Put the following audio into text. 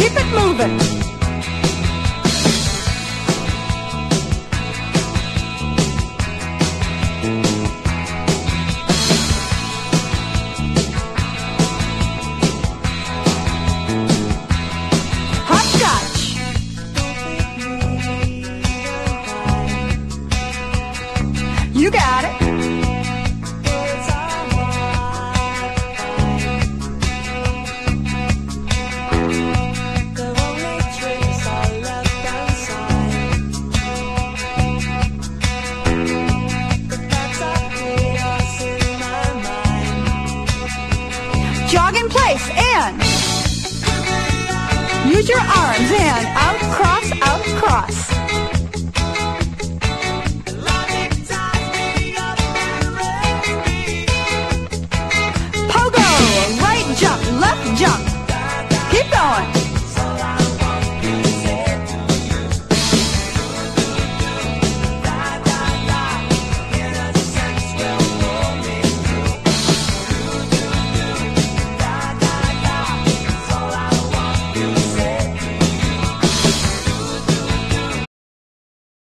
keep it moving. Hopscotch. You got it. Jog in place and use your arms and out, cross,